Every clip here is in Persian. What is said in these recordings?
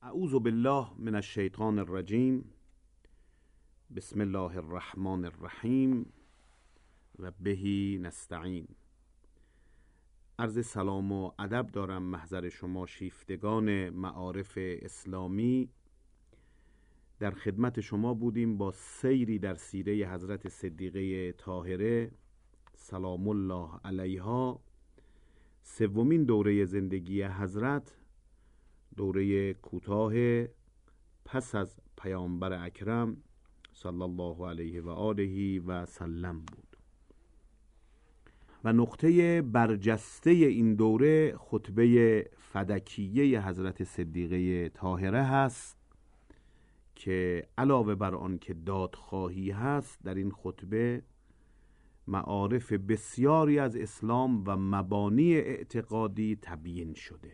اعوذ بالله من الشیطان الرجیم. بسم الله الرحمن الرحیم و بهی نستعین. عرض سلام و ادب دارم محضر شما شیفتگان معارف اسلامی. در خدمت شما بودیم با سیری در سیره حضرت صدیقه طاهره سلام الله علیها. سومین دوره زندگی حضرت دوره کوتاه پس از پیامبر اکرم صلی الله علیه و آله و سلم بود و نقطه برجسته این دوره خطبه فدکیه حضرت صدیقه طاهره هست که علاوه بر آن که دادخواهی هست، در این خطبه معارف بسیاری از اسلام و مبانی اعتقادی تبیین شده.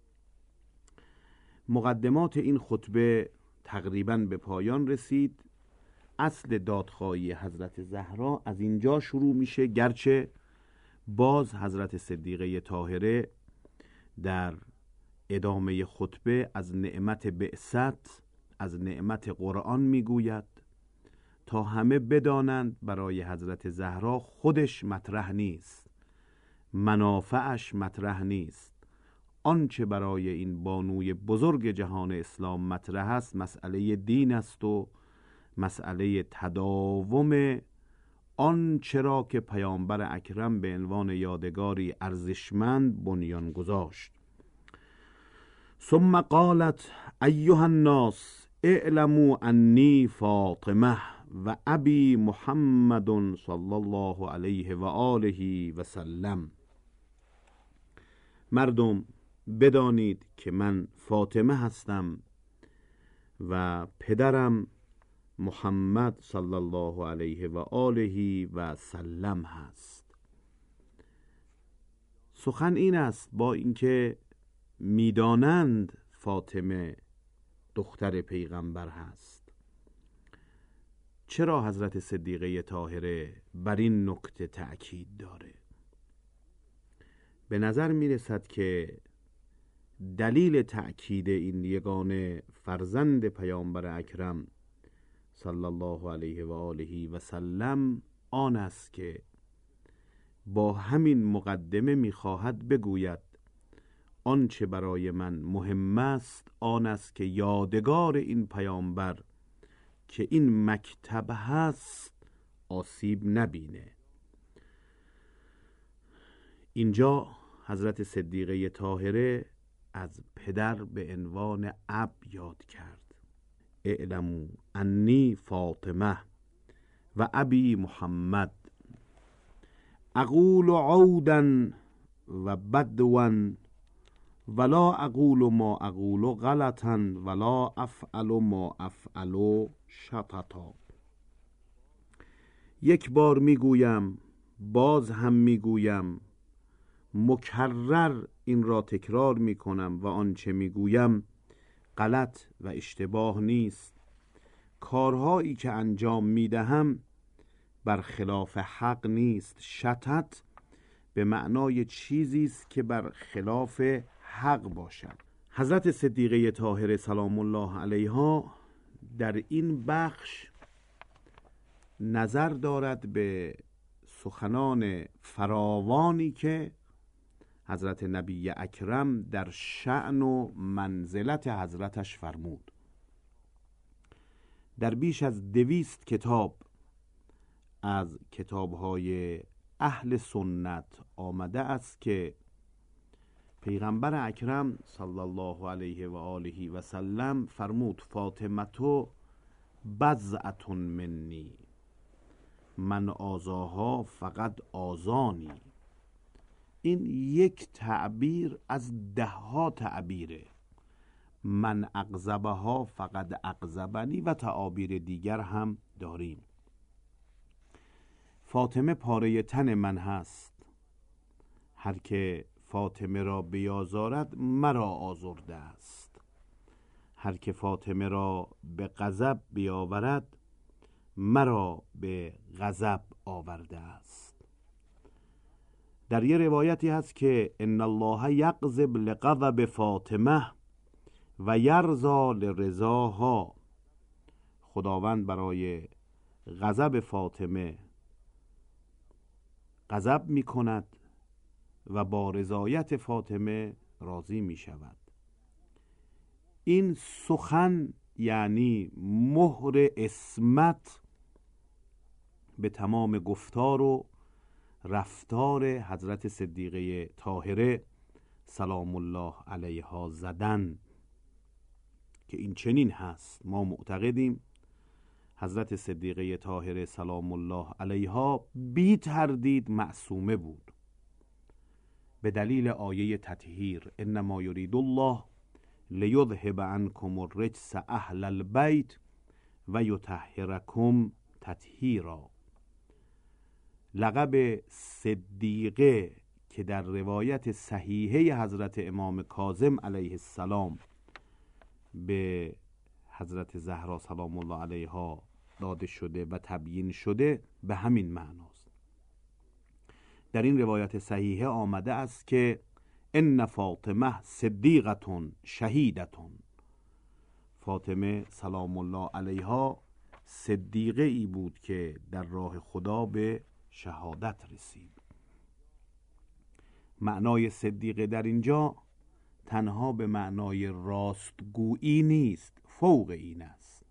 مقدمات این خطبه تقریباً به پایان رسید. اصل دادخواهی حضرت زهرا از اینجا شروع میشه، گرچه باز حضرت صدیقه طاهره در ادامه خطبه از نعمت بعثت، از نعمت قرآن میگوید تا همه بدانند برای حضرت زهرا خودش مطرح نیست، منافعش مطرح نیست. آنچه برای این بانوی بزرگ جهان اسلام مطرح است مسئله دین است و مسئله تداوم آنچه را که پیامبر اکرم به عنوان یادگاری ارزشمند بنیان گذاشت. ثم قالت ایها الناس اعلموا انی فاطمه و ابی محمد صلی الله علیه و آله و سلم. مردم بدانید که من فاطمه هستم و پدرم محمد صلی الله علیه و آله و سلم هست. سخن این است با اینکه میدانند فاطمه دختر پیغمبر هست، چرا حضرت صدیقه طاهره بر این نکته تأکید داره؟ به نظر میرسد که دلیل تأکید این یگانه فرزند پیامبر اکرم صلی الله علیه و آله و سلم آن است که با همین مقدمه میخواهد بگوید آنچه برای من مهم است آن است که یادگار این پیامبر که این مکتب هست آسیب نبینه. اینجا حضرت صدیقه طاهره از پدر به عنوان اب یاد کرد. اعلموا انی فاطمه و ابی محمد اقول عودا و بدوا ولا اقول ما اقول غلطا ولا افعل ما افعل شططا. یک بار میگویم، باز هم میگویم، مکرر این را تکرار میکنم و آنچه میگویم غلط و اشتباه نیست. کارهایی که انجام میدهم بر خلاف حق نیست. شطط به معنای چیزی است که بر خلاف حق باشد. حضرت صدیقه طاهره سلام الله علیها در این بخش نظر دارد به سخنان فراوانی که حضرت نبی اکرم در شأن و منزلت حضرتش فرمود. در بیش از 200 کتاب از کتاب‌های اهل سنت آمده است که پیغمبر اکرم صلی الله علیه و آله و سلم فرمود فاطمه بضعة منی، من آزاها فقط آزانی. این یک تعبیر از 10 تعبیره. من اغضبها فقط اغضبنی و تعابیر دیگر هم داریم. فاطمه پاره تن من هست، هر که فاطمه را بیازارد مرا آزرده است، هر که فاطمه را به غضب بیاورد مرا به غضب آورده است. در یه روایتی هست که ان الله یغضب لغضب فاطمه و یرضا لرضاها، خداوند برای غضب فاطمه غضب می کند و با رضایت فاطمه راضی می شود. این سخن یعنی مهر عصمت به تمام گفتار و رفتار حضرت صدیقه طاهره سلام الله علیها زدن که این چنین هست. ما معتقدیم حضرت صدیقه طاهره سلام الله علیها بی تردید معصومه بود به دلیل آیه تطهیر انما یرید الله لیذهب عنکم الرجس اهل البیت و یطهرکم تطهیرا. لقب صدیقه که در روایت صحیحه حضرت امام کاظم علیه السلام به حضرت زهرا سلام الله علیها داده شده و تبیین شده به همین معناست. در این روایت صحیحه آمده است که ان فاطمه صدیقه شهیده، فاطمه سلام الله علیها صدیقه ای بود که در راه خدا به شهادت رسید. معنای صدیقه در اینجا تنها به معنای راستگویی نیست، فوق این است.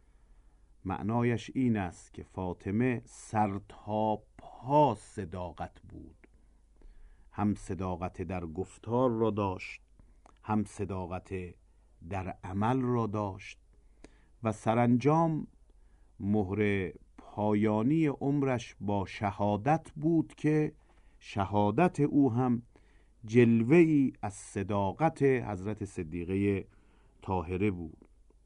معنایش این است که فاطمه سر تا پا صداقت بود، هم صداقت در گفتار را داشت، هم صداقت در عمل را داشت و سرانجام مهر پایانی عمرش با شهادت بود که شهادت او هم جلوه‌ای از صداقت حضرت صدیقه طاهره بود.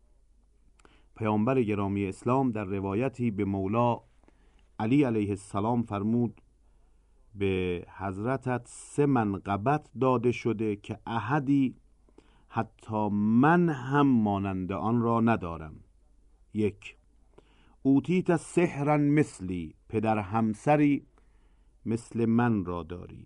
پیامبر گرامی اسلام در روایتی به مولا علی علیه السلام فرمود به حضرتت 3 منقبت داده شده که احدی حتی من هم مانند آن را ندارم. 1. اوتیت سحرا مثلی، پدر همسری مثل من را داری.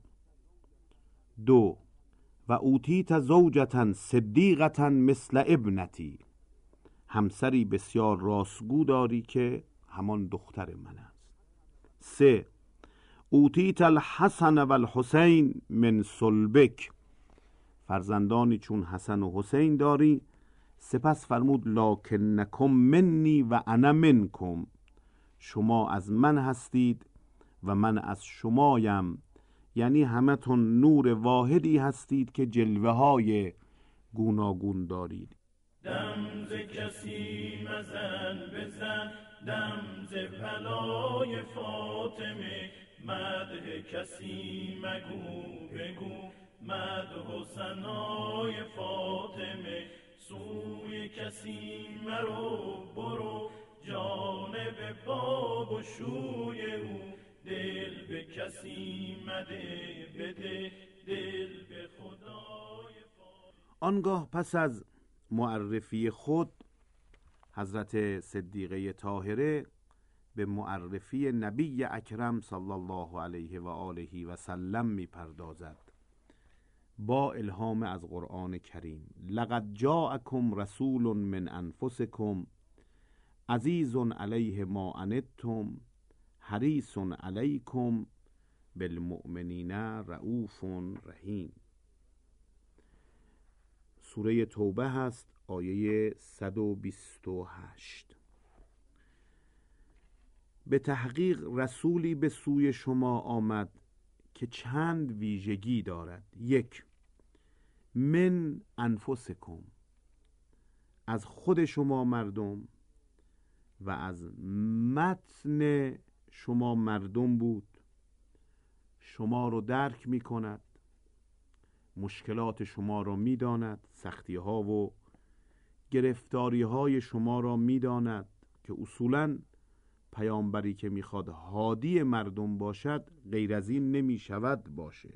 2. و اوتیت زوجتا صدیقتا مثل ابنتی، همسری بسیار راستگو داری که همان دختر من است. 3. اوتیت الحسن و الحسین من صلبک، فرزندانی چون حسن و حسین داری. سپس فرمود لکنکم منی و انا منکم، شما از من هستید و من از شمایم، یعنی همتون نور واحدی هستید که جلوه های گوناگون دارید. دم ز کسی مزن بزن، دم ز بلای فاطمه، مدح کسی مگو بگو، مدح و ثنای فاطمه. سوی کسی مرو برو، جانب باب و شوی او، دل به کسی مده بده، دل به خدای فاطمه. آنگاه پس از معرفی خود حضرت صدیقه طاهره به معرفی نبی اکرم صلی الله علیه و آله و سلم می پردازد با الهام از قرآن کریم. لقد جاءکم رسول من انفسکم عزیز علیه ما عنتم حریص علیکم بالمؤمنین رؤوف رحیم. سوره توبه هست، آیه 128. به تحقیق رسولی به سوی شما آمد که چند ویژگی دارد. 1. من انفسکم، از خود شما مردم و از متن شما مردم بود، شما رو درک می کند، مشکلات شما را می داند، سختی ها و گرفتاری های شما را می داند که اصولاً پیامبری که میخواد هادی مردم باشد غیر از این نمی شود باشه.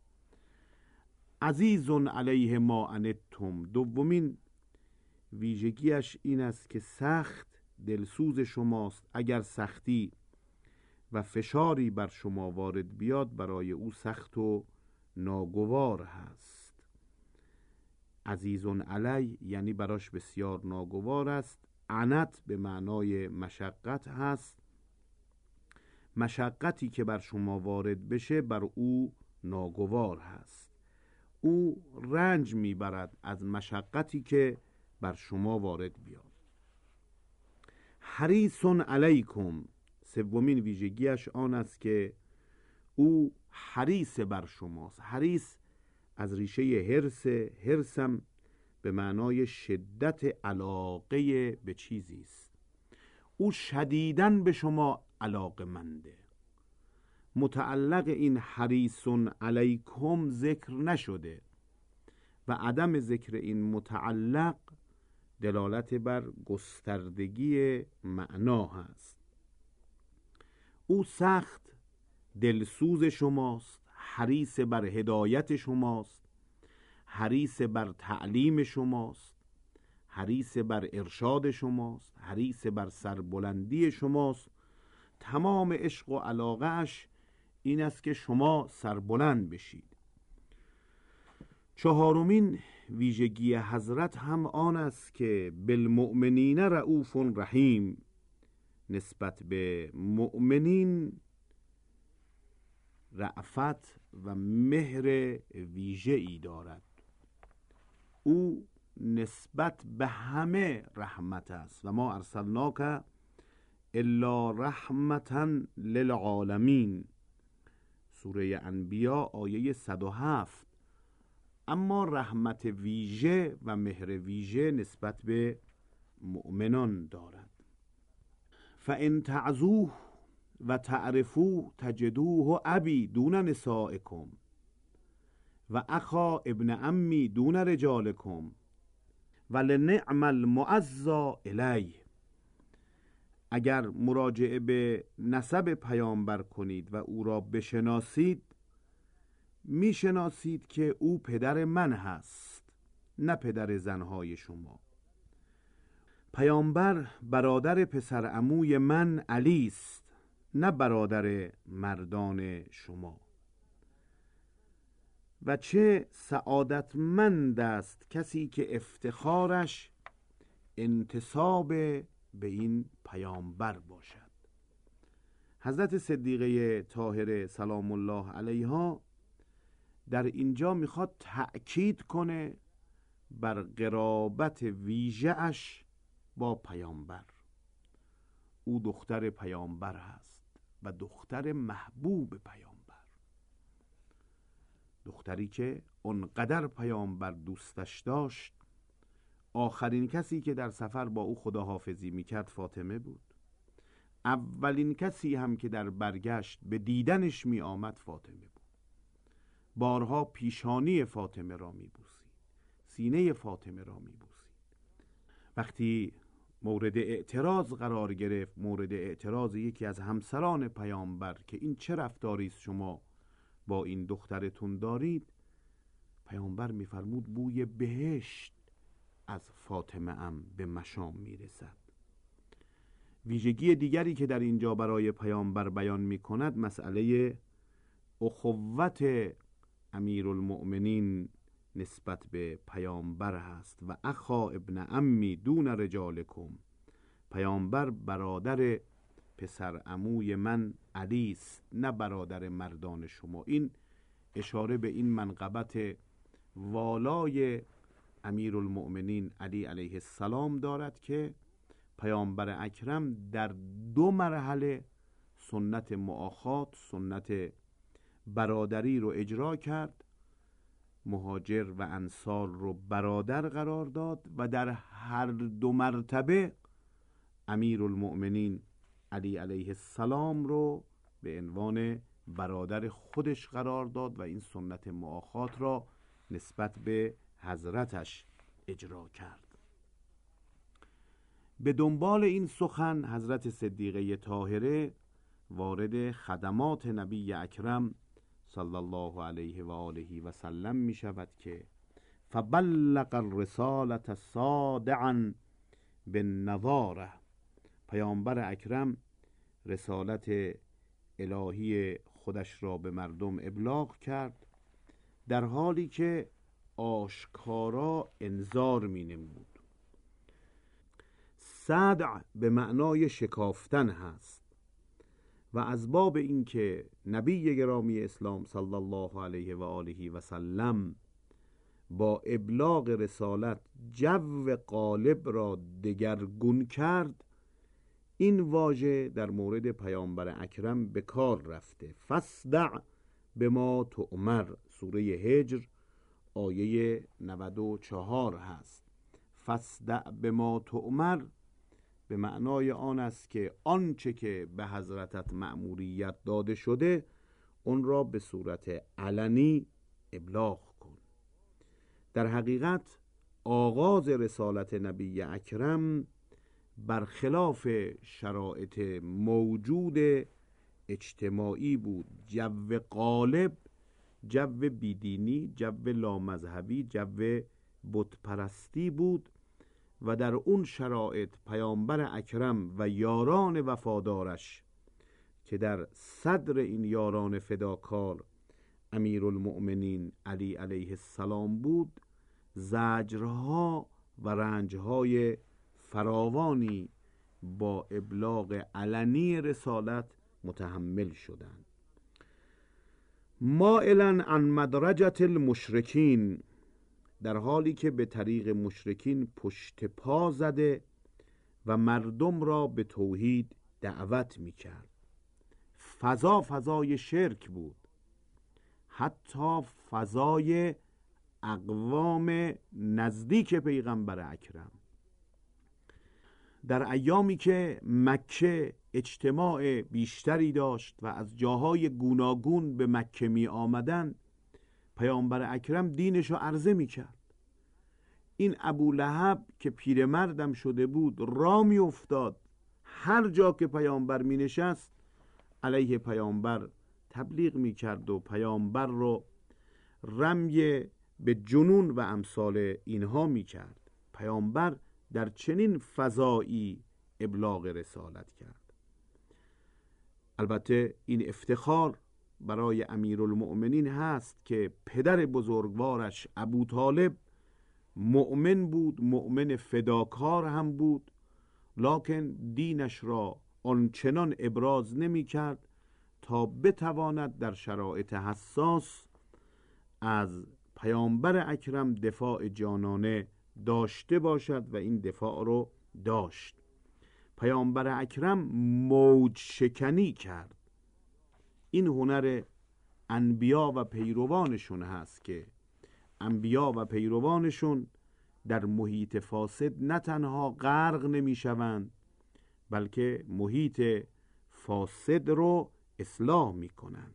عزیز علیه ما عنتم، دومین ویژگیش این است که سخت دلسوز شماست. اگر سختی و فشاری بر شما وارد بیاد برای او سخت و ناگوار هست. عزیزون علی یعنی براش بسیار ناگوار است. عنت به معنای مشقت هست. مشقتی که بر شما وارد بشه بر او ناگوار هست. او رنج میبرد از مشقتی که بر شما وارد بیاد. حریص علیکم، سومین ویژگیش آن است که او حریص بر شماست. حریص از ریشه حرصم به معنای شدت علاقه به چیزی است. او شدیداً به شما علاقه‌منده. متعلق این حریص علیکم ذکر نشده و عدم ذکر این متعلق دلالت بر گستردگی معنا هست. او سخت دلسوز شماست، حریص بر هدایت شماست، حریص بر تعلیم شماست، حریص بر ارشاد شماست، حریص بر سربلندی شماست. تمام عشق و علاقه اش این است که شما سربلند بشید. چهارمین ویژگی حضرت هم آن است که بالمؤمنین رؤوف رحیم، نسبت به مؤمنین رأفت و مهر ویژه ای دارد. او نسبت به همه رحمت است و ما ارسلناک الا رحمتا للعالمین، سوره انبیا آیه 107. اما رحمت ویژه و مهر ویژه نسبت به مؤمنان دارد. فان تعزوه و تعرفوه تجدوه ابی دون نسائکم و اخا ابن عمی دون رجالکم ولنعم المعزى الیه. اگر مراجعه به نسب پیامبر کنید و او را بشناسید، میشناسید که او پدر من هست، نه پدر زنهای شما. پیامبر برادر پسر عموی من علی است، نه برادر مردان شما. و چه سعادتمند است کسی که افتخارش انتساب به این پیامبر باشد. حضرت صدیقه طاهره سلام الله علیها در اینجا میخواد تأکید کنه بر قرابت ویژه اش با پیامبر. او دختر پیامبر هست و دختر محبوب پیامبر، دختری که اونقدر پیامبر دوستش داشت. آخرین کسی که در سفر با او خداحافظی میکرد فاطمه بود. اولین کسی هم که در برگشت به دیدنش می آمد فاطمه بود. بارها پیشانی فاطمه را می بوسید، سینه فاطمه را می بوسید. وقتی مورد اعتراض قرار گرفت، مورد اعتراض یکی از همسران پیامبر که این چه رفتاری است شما با این دخترتون دارید، پیامبر می‌فرمود بوی بهشت از فاطمه ام به مشام میرسد. ویژگی دیگری که در اینجا برای پیامبر بیان می‌کند مسئله اخوت امیرالمؤمنین نسبت به پیامبر هست. و اخا ابن عمی دون رجالکم، پیامبر برادر پسر عموی من علی است، نه برادر مردان شما. این اشاره به این منقبت والای امیرالمؤمنین علی علیه السلام دارد که پیامبر اکرم در 2 مرحله سنت مؤاخات، سنت برادری رو اجرا کرد. مهاجر و انصار رو برادر قرار داد و در هر 2 مرتبه امیرالمؤمنین علی علیه السلام رو به عنوان برادر خودش قرار داد و این سنت مؤاخات را نسبت به حضرتش اجرا کرد. به دنبال این سخن حضرت صدیقه طاهره وارد خدمات نبی اکرم صلی الله علیه و آله و سلم می شود که فبلغ الرسالة صادعا بالنظاره. پیامبر اکرم رسالت الهی خودش را به مردم ابلاغ کرد در حالی که آشکارا انذار می نمود. صدع به معنای شکافتن هست و از باب اینکه نبی گرامی اسلام صلی الله علیه و آله و سلم با ابلاغ رسالت جو قالب را دگرگون کرد، این واژه در مورد پیامبر اکرم به کار رفته. فاصدع بما تؤمر، سوره هجر آیه 94 هست. فاصدع بما تؤمر به معنای آن است که آنچه که به حضرتت مأموریت داده شده اون را به صورت علنی ابلاغ کن. در حقیقت آغاز رسالت نبی اکرم برخلاف شرایط موجود اجتماعی بود. جو غالب، جو بیدینی، جو لامذهبی، جو بتپرستی بود و در اون شرایط پیامبر اکرم و یاران وفادارش که در صدر این یاران فداکار امیرالمؤمنین علی علیه السلام بود، زجرها و رنجهای فراوانی با ابلاغ علنی رسالت متحمل شدند. مائلا عن مدرجة المشرکین، در حالی که به طریق مشرکین پشت پا زده و مردم را به توحید دعوت می کرد. فضای شرک بود، حتی فضای اقوام نزدیک پیغمبر اکرم. در ایامی که مکه اجتماع بیشتری داشت و از جاهای گوناگون به مکه می آمدن، پیامبر اکرم دینشو عرضه می کرد. این ابولهب که پیرمردم شده بود را می افتاد، هر جا که پیامبر می نشست علیه پیامبر تبلیغ می کرد و پیامبر رو رمی به جنون و امثال اینها می کرد. پیامبر در چنین فضایی ابلاغ رسالت کرد. البته این افتخار برای امیرالمؤمنین هست که پدر بزرگوارش ابو طالب مؤمن بود، مؤمن فداکار هم بود، لکن دینش را آنچنان ابراز نمی کرد تا بتواند در شرایط حساس از پیامبر اکرم دفاع جانانه داشته باشد و این دفاع رو داشت. پیامبر اکرم موج شکنی کرد. این هنر انبیا و پیروانشون هست که انبیا و پیروانشون در محیط فاسد نه تنها غرق نمی شوند، بلکه محیط فاسد رو اصلاح می کنند.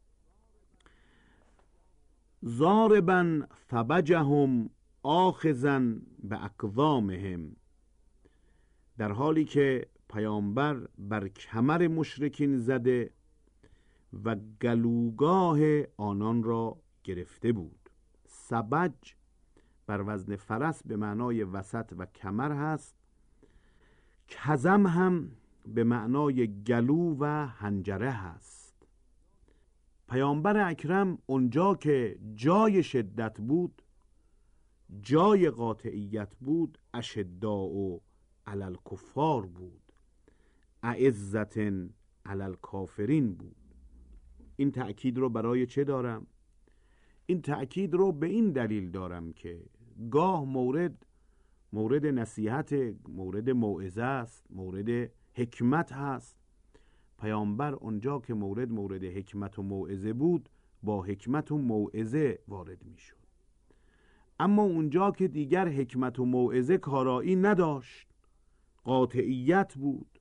ضاربا ثبجهم آخذا باقوامهم، در حالی که پیامبر بر کمر مشرکین زده و گلوگاه آنان را گرفته بود. سبج بر وزن فرس به معنای وسط و کمر هست. کزم هم به معنای گلو و حنجره هست. پیامبر اکرم اونجا که جای شدت بود، جای قاطعیت بود، اشداء علی الکفار بود، اعزة علی الکافرین بود. این تأکید رو برای چه دارم؟ این تأکید رو به این دلیل دارم که گاه مورد نصیحت، مورد موعظه است، مورد حکمت هست. پیامبر اونجا که مورد حکمت و موعظه بود با حکمت و موعظه وارد می شد. اما اونجا که دیگر حکمت و موعظه کارایی نداشت، قاطعیت بود،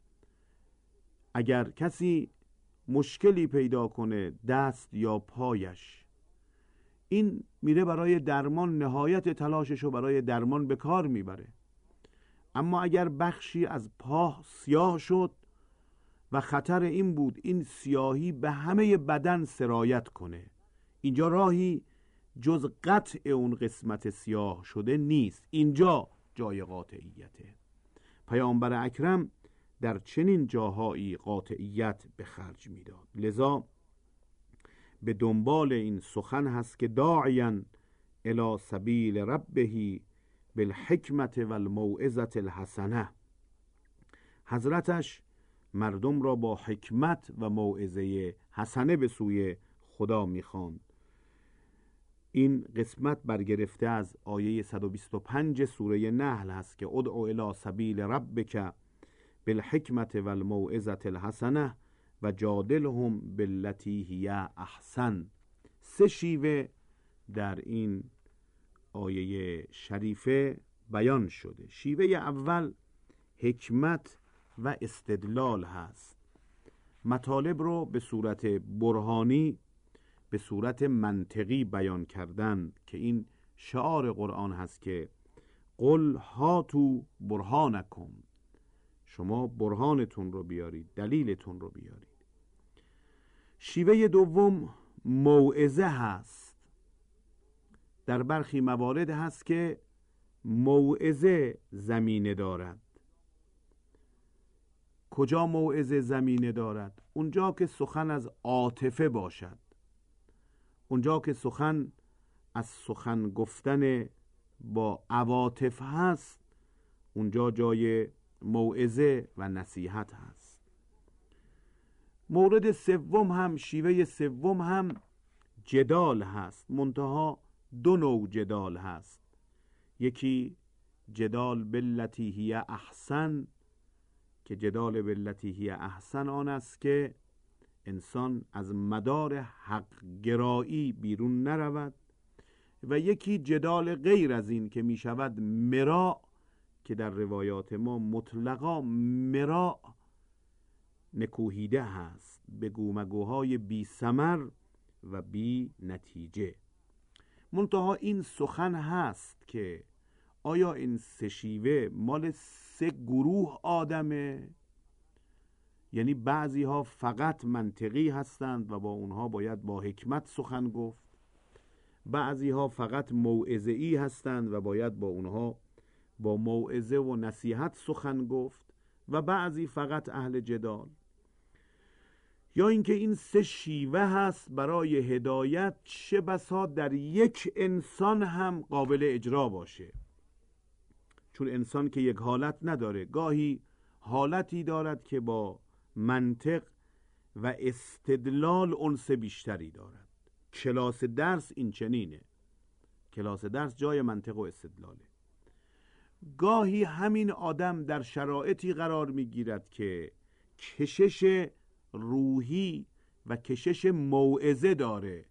اگر کسی مشکلی پیدا کنه دست یا پایش، این میره برای درمان، نهایت تلاششو برای درمان به کار میبره. اما اگر بخشی از پا سیاه شد و خطر این بود این سیاهی به همه بدن سرایت کنه، اینجا راهی جز قطع اون قسمت سیاه شده نیست. اینجا جای قاطعیته. پیامبر اکرم در چنین جاهایی قاطعیت به خرج میداد. لذا به دنبال این سخن هست که داعیاً الی سبیل ربه بالحکمت و الموعظة الحسنه. حضرتش مردم را با حکمت و موعظه حسنه به سوی خدا می‌خواند. این قسمت برگرفته از آیه 125 سوره نحل هست که ادعو الی سبیل ربک بالحکمت و الموعظة الحسنه و جادلهم باللتی هی احسن. 3 شیوه در این آیه شریفه بیان شده. شیوه اول حکمت و استدلال هست. مطالب رو به صورت برهانی، به صورت منطقی بیان کردن که این شعار قرآن هست که قل هاتوا برهانکم، شما برهانتون رو بیارید، دلیلتون رو بیارید. شیوه دوم موعظه هست. در برخی موارد هست که موعظه زمینه دارد. کجا موعظه زمینه دارد؟ اونجا که سخن از عاطفه باشد، اونجا که سخن از سخن گفتن با عواطف هست، اونجا جای موعظه و نصیحت هست. مورد سوم هم، شیوه سوم هم جدال هست، منتها 2 نوع جدال هست. یکی جدال باللتی هی احسن، که جدال باللتی هی احسن آن است که انسان از مدار حق گرایی بیرون نرود، و یکی جدال غیر از این که می شود مراء، که در روایات ما مطلقا مراء نکوهیده هست، بگو مگوهای بی ثمر و بی نتیجه. منتها این سخن هست که آیا این 3 شیوه مال 3 گروه آدمه؟ یعنی بعضی ها فقط منطقی هستند و با اونها باید با حکمت سخن گفت، بعضی ها فقط موعظه‌ای هستند و باید با اونها با موعظه و نصیحت سخن گفت، و بعضی فقط اهل جدال. یا اینکه این 3 شیوه هست برای هدایت، چه بسا در یک انسان هم قابل اجرا باشه. چون انسان که یک حالت نداره، گاهی حالتی دارد که با منطق و استدلال انس بیشتری دارد. کلاس درس این چنینه، کلاس درس جای منطق و استدلاله. گاهی همین آدم در شرایطی قرار میگیرد که کشش روحی و کشش موعظه داره.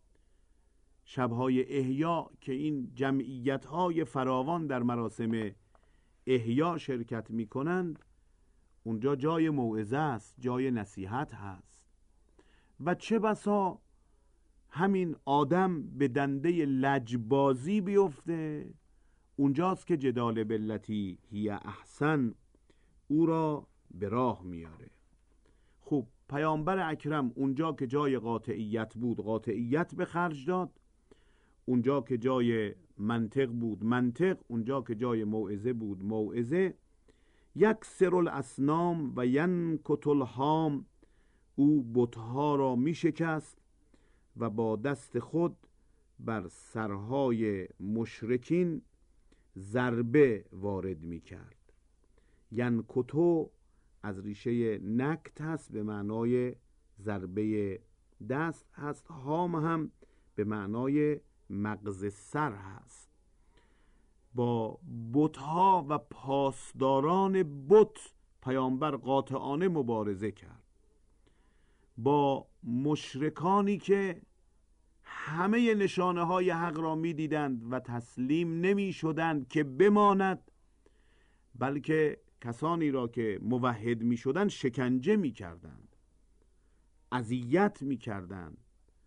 شبهای احیا که این جمعیت‌های فراوان در مراسم احیا شرکت می‌کنند، اونجا جای موعظه است، جای نصیحت هست. و چه بسا همین آدم به دنده لجبازی بیفته، اونجاست که جدال باللتی هی احسن او را به راه میاره. خب پیامبر اکرم اونجا که جای قاطعیت بود قاطعیت به خرج داد، اونجا که جای منطق بود منطق، اونجا که جای موعظه بود موعظه. یکسر الاصنام و ینکت الهام، او بتها را می شکست و با دست خود بر سرهای مشرکین ضربه وارد می کرد. ینکتو از ریشه نکت هست، به معنای ضربه دست هست. هام هم به معنای مغز سر هست. با بتها و پاسداران بت پیامبر قاطعانه مبارزه کرد. با مشرکانی که همه نشانه های حق را می دیدند و تسلیم نمی شدند که بماند، بلکه کسانی را که موحد می شدند شکنجه می کردند، اذیت می کردند،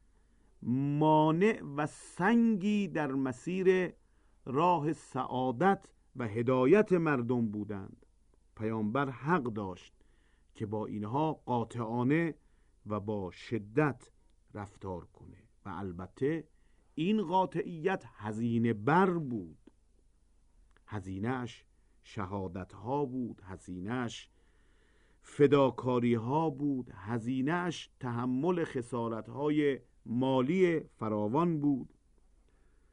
مانع و سنگی در مسیر راه سعادت و هدایت مردم بودند. پیامبر حق داشت که با اینها قاطعانه و با شدت رفتار کنه، و البته این قاطعیت هزینه بر بود. هزینه‌اش شهادت ها بود، هزینه‌اش فداکاری ها بود، هزینه‌اش تحمل خسارت های مالی فراوان بود.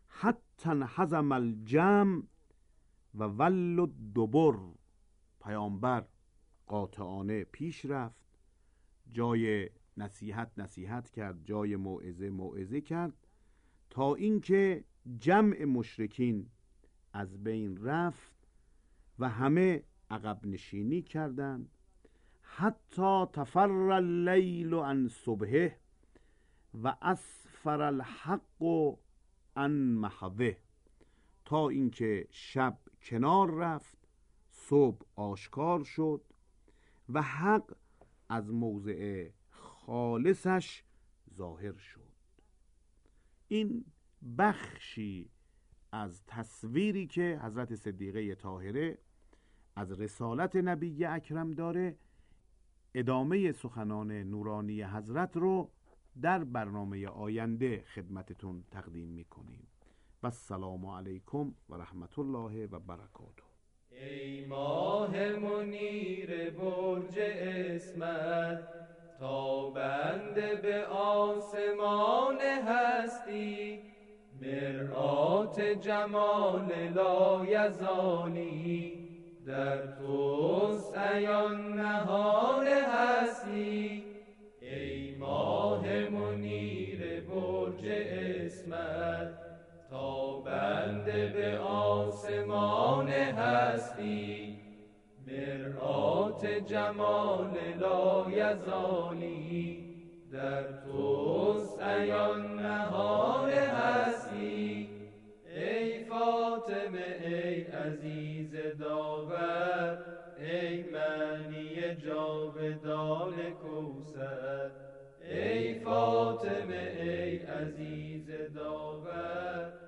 حتی انحزم الجمع و ول الدبر. پیامبر قاطعانه پیش رفت، جای نصیحت کرد، جای موعظه کرد، تا اینکه جمع مشرکین از بین رفت و همه عقب نشینی کردند. حتی تفر اللیل عن صبحه و اسفر الحق عن محضه. تا اینکه شب کنار رفت، صبح آشکار شد و حق از موضع خالصش ظاهر شد. این بخشی از تصویری که حضرت صدیقه طاهره از رسالت نبی اکرم داره. ادامه سخنان نورانی حضرت رو در برنامه آینده خدمتتون تقدیم میکنیم. و السلام علیکم و رحمت الله و برکاته. ای ماه منیر برج اسمت، تابنده به آسمان هستی، مرآت جمال لایزالی، در توست عیان نهان هستی. ای ماه منیر برج اسمت، تابنده به آسمان هستی، مرآت جمال لایزالی، در توست عیان نهان هستی. ای فاطمه ای عزیز داور، ای معنی جاودان کوثر. ای فاطمه ای عزیز داور،